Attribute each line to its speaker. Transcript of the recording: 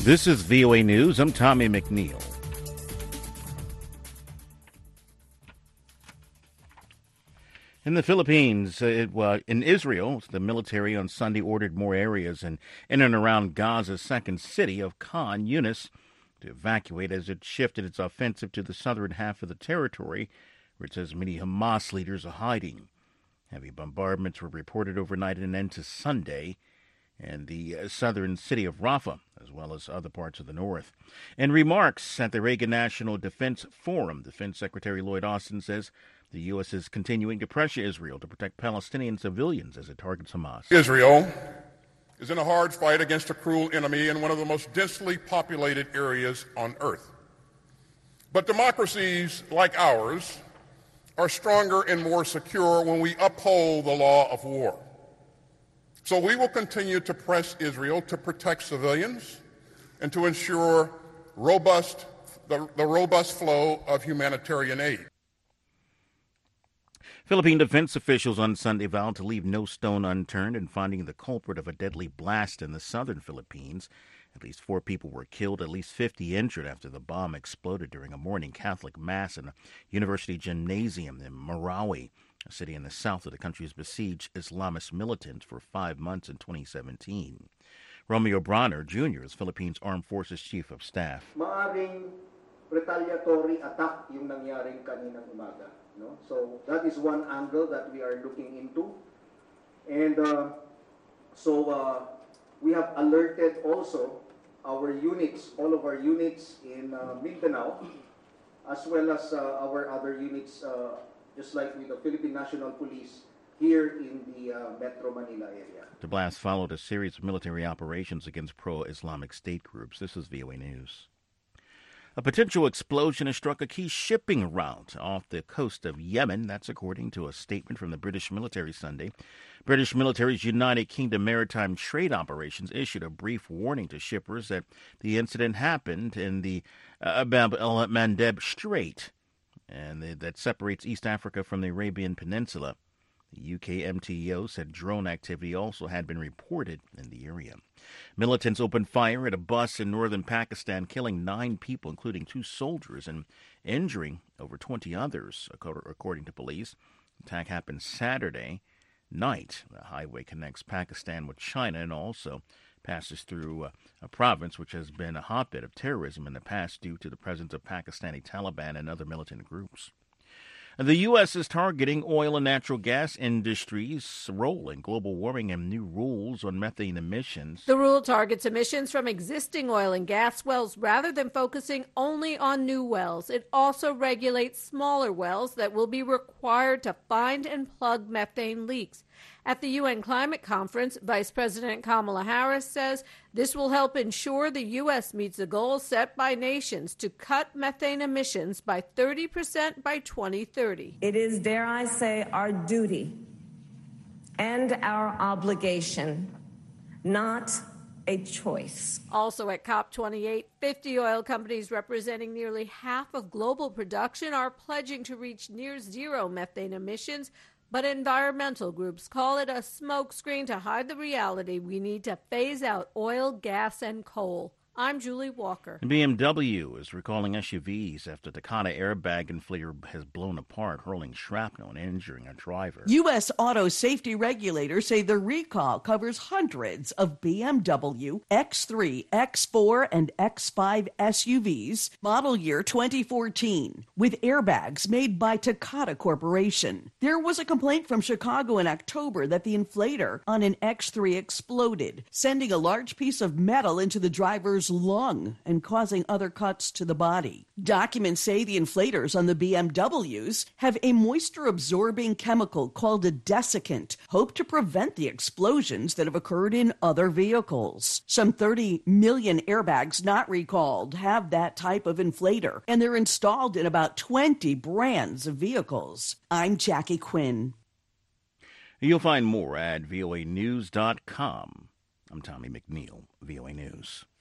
Speaker 1: This is VOA News. I'm Tommy McNeil. In the Philippines, in Israel, the military on Sunday ordered more areas in and around Gaza's second city of Khan Yunis to evacuate as it shifted its offensive to the southern half of the territory, where it says many Hamas leaders are hiding. Heavy bombardments were reported overnight and into Sunday in the southern city of Rafah, as well as other parts of the north. In remarks at the Reagan National Defense Forum, Defense Secretary Lloyd Austin says the U.S. is continuing to pressure Israel to protect Palestinian civilians as it targets Hamas.
Speaker 2: Israel is in a hard fight against a cruel enemy in one of the most densely populated areas on earth. But democracies like ours are stronger and more secure when we uphold the law of war. So we will continue to press Israel to protect civilians and to ensure the robust flow of humanitarian aid.
Speaker 1: Philippine defense officials on Sunday vowed to leave no stone unturned in finding the culprit of a deadly blast in the southern Philippines. At least 4 people were killed, at least 50 injured after the bomb exploded during a morning Catholic Mass in a university gymnasium in Marawi, a city in the south of the country's besieged Islamist militants for 5 months in 2017. Romeo Bronner Jr. is Philippines Armed Forces Chief of Staff.
Speaker 3: Maaring retaliatory attack yung nangyaring kaninang umaga. No? So that is one angle that we are looking into. And we have alerted also our units, all of our units in Mindanao, as well as our other units, just like with the Philippine National Police here in the Metro Manila area.
Speaker 1: The blast followed a series of military operations against pro-Islamic State groups. This is VOA News. A potential explosion has struck a key shipping route off the coast of Yemen. That's according to a statement from the British military Sunday. British military's United Kingdom Maritime Trade Operations issued a brief warning to shippers that the incident happened in the Bab el-Mandeb Strait, and that separates East Africa from the Arabian Peninsula. The UK MTO said drone activity also had been reported in the area. Militants opened fire at a bus in northern Pakistan, killing 9 people, including 2 soldiers, and injuring over 20 others, according to police. The attack happened Saturday night. The highway connects Pakistan with China and also passes through a province which has been a hotbed of terrorism in the past due to the presence of Pakistani Taliban and other militant groups. The U.S. is targeting oil and natural gas industries' role in global warming and new rules on methane emissions.
Speaker 4: The rule targets emissions from existing oil and gas wells rather than focusing only on new wells. It also regulates smaller wells that will be required to find and plug methane leaks. At the UN Climate Conference, Vice President Kamala Harris says this will help ensure the U.S. meets the goals set by nations to cut methane emissions by 30% by 2030.
Speaker 5: It is, dare I say, our duty and our obligation, not a choice.
Speaker 4: Also at COP28, 50 oil companies representing nearly half of global production are pledging to reach near zero methane emissions. But environmental groups call it a smokescreen to hide the reality we need to phase out oil, gas, and coal. I'm Julie Walker.
Speaker 1: BMW is recalling SUVs after the Takata airbag inflator has blown apart, hurling shrapnel and injuring a driver.
Speaker 6: U.S. auto safety regulators say the recall covers hundreds of BMW X3, X4, and X5 SUVs, model year 2014, with airbags made by Takata Corporation. There was a complaint from Chicago in October that the inflator on an X3 exploded, sending a large piece of metal into the driver's lung and causing other cuts to the body. Documents say the inflators on the BMWs have a moisture-absorbing chemical called a desiccant, hoped to prevent the explosions that have occurred in other vehicles. Some 30 million airbags not recalled have that type of inflator, and they're installed in about 20 brands of vehicles. I'm Jackie Quinn.
Speaker 1: You'll find more at voanews.com. I'm Tommy McNeil, VOA News.